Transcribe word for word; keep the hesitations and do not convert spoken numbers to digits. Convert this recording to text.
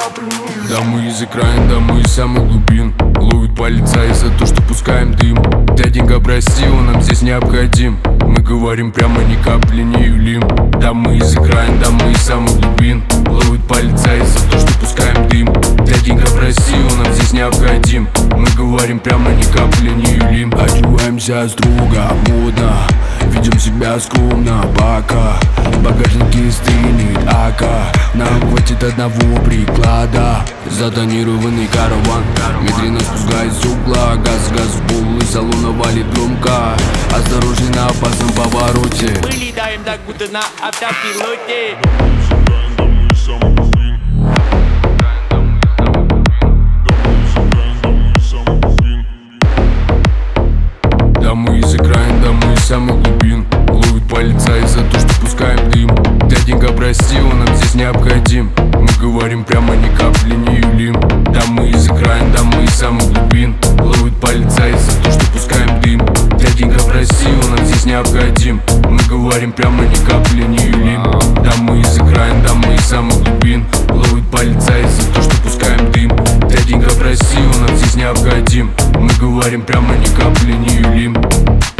капли не юлим. Да мы из окраин, да мы из самых глубин. Ловит полицай за то, что пускаем дым. Дяденька, прости, он нам здесь необходим. Мы говорим прямо, ни капли не юлим. Да мы из окраин, да мы из самых глубин. Ловит полицай за то, что пускаем дым. Дяденька, прости, он нам здесь необходим. Мы говорим прямо, ни капли не юлим. Одеваемся строго, модно, ведем себя скромно, пока в багажнике стынет ака. Нам хватит одного приклада. Затонированный караван медленно спускаясь с угла. Газ, газ в пол и салона валит громко. Осторожней на опасном повороте. Мы летаем так, будто на автопилоте. Да мы из окраин, да мы из самых глубин. Ловит полицай за то, что пускаем дым. Дяденька, прости, он нам здесь необходим. Мы говорим прямо, ни капли не юлим. Да мы из окраин, да мы из самых глубин. Ловит полицай за то, что пускаем дым. Дяденька, прости, он нам здесь необходим. Мы говорим прямо, ни капли не юлим. Да мы из окраин, да мы из самых глубин. Ловит полицай за то, что пускаем дым. Дяденька, прости, он нам здесь необходим. Мы говорим прямо, ни капли не юлим.